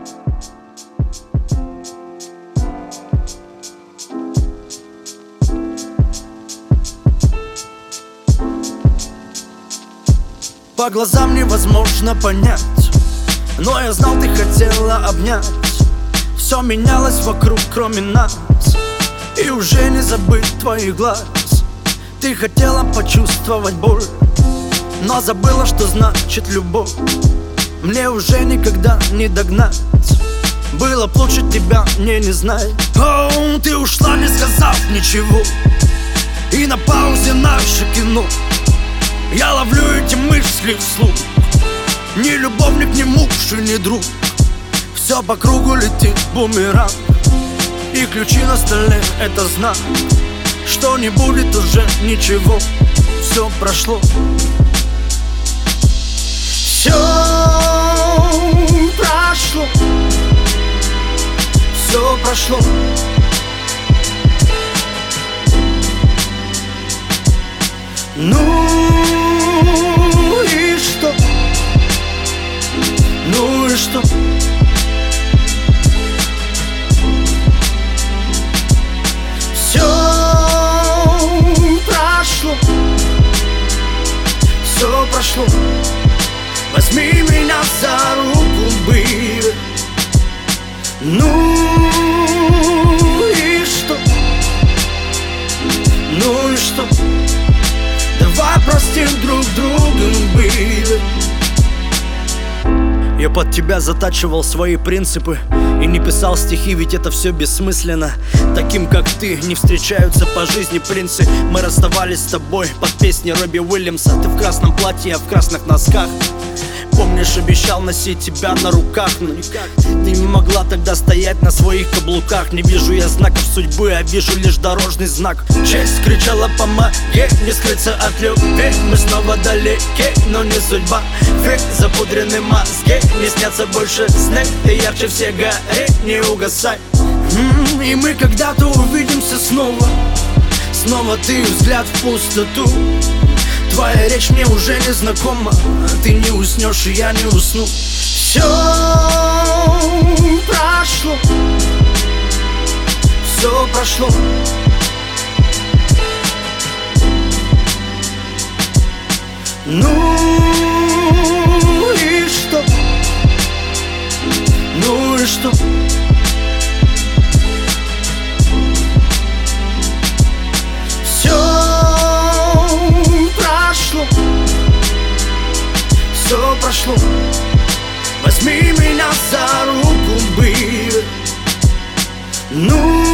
По глазам невозможно понять, но я знал, ты хотела обнять. Все менялось вокруг, кроме нас, и уже не забыть твоих глаз. Ты хотела почувствовать боль, но забыла, что значит любовь. Мне уже никогда не догнать. Было б лучше тебя мне не знать. Оу, ты ушла, не сказав ничего, и на паузе наше кино. Я ловлю эти мысли вслух. Ни любовник, ни муж и ни друг. Все по кругу летит бумеранг, и ключи на столе — это знак, что не будет уже ничего. Все прошло. Все прошло. Все прошло. Ну и что? Ну и что? Все прошло. Все прошло. Возьми меня за руку, baby. Ну и что? Ну и что? Давай простим друг друга, baby. Я под тебя затачивал свои принципы и не писал стихи, ведь это все бессмысленно. Таким как ты не встречаются по жизни принцы. Мы расставались с тобой под песни Робби Уильямса. Ты в красном платье, я в красных носках. Помнишь, обещал носить тебя на руках, но никак ты не могла тогда стоять на своих каблуках. Не вижу я знаков судьбы, а вижу лишь дорожный знак. Честь кричала помоги, не скрыться от любви. Мы снова далеки, но не судьба. Век запудрены мозги, не снятся больше сны. Ты ярче всех гори, не угасай. И мы когда-то увидимся снова. Снова ты, взгляд в пустоту. Твоя речь мне уже не знакома. Ты не уснешь, и я не усну. Все прошло. Все прошло. Ну и что? Ну и что? Все прошло. Возьми меня за руку, baby. Ну